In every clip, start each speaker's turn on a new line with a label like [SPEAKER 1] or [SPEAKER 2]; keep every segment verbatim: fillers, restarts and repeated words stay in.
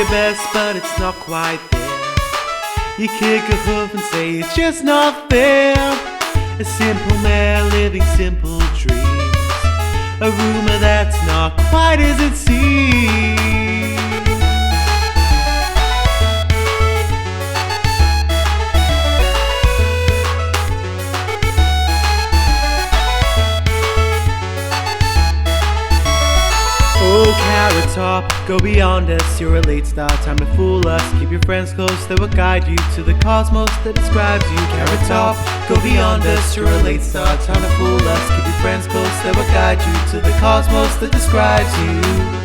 [SPEAKER 1] your best, but it's not quite there. You kick a hoof and say it's just not fair. A simple man living simple dreams, a rumor that's not quite as it seems. Oh, Carrot Top, go beyond us, you're a late star, time to fool us. Keep your friends close, they will guide you to the cosmos that describes you. Carrot Top, go beyond us, you're a late star, time to fool us. Keep your friends close, they will guide you to the cosmos that describes you.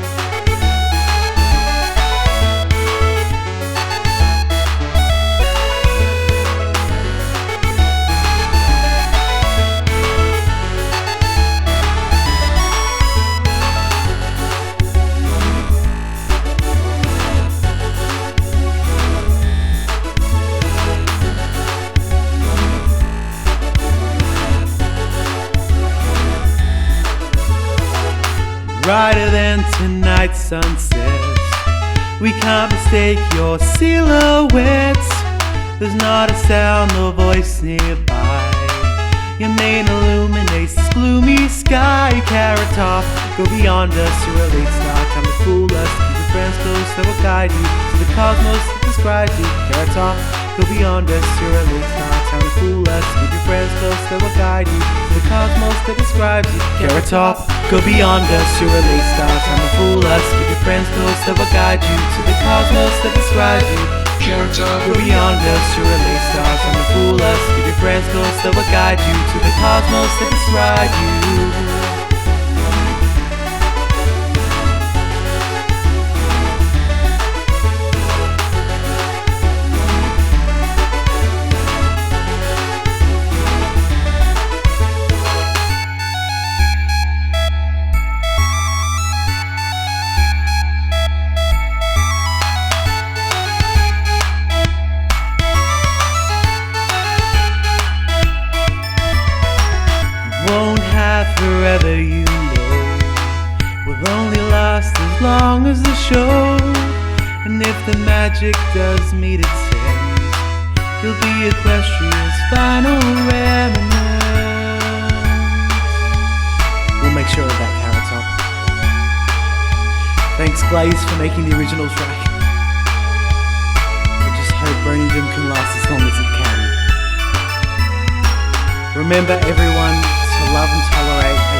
[SPEAKER 1] Brighter than tonight's sunset, we can't mistake your silhouettes. There's not a sound or voice nearby. Your mane illuminates this gloomy sky. Carrot Top, go beyond us, you're a late star, time to fool us. Keep your friends close, that will guide you to the cosmos that describes you. Carrot Top, go beyond us, you're a late star, time to fool us. Keep your friends close, that will guide you to the cosmos that describes you. Carrot Top, go beyond us, you're a late star, time to fool us. Keep your friends close, that will guide you to the cosmos that describes you.
[SPEAKER 2] Carrot Top,
[SPEAKER 1] go beyond us, you're a late star, time to fool us. Keep your friends close, that will guide you to the cosmos that describes you. Won't have forever, you know. Will only last as long as the show. And if the magic does meet its end, you'll be Equestria's final remnant. We'll make sure of that, Carrot Top. Thanks, Glaze, for making the original track. I just hope Burning Doom can last as long as it can. Remember, everyone, to love and tolerate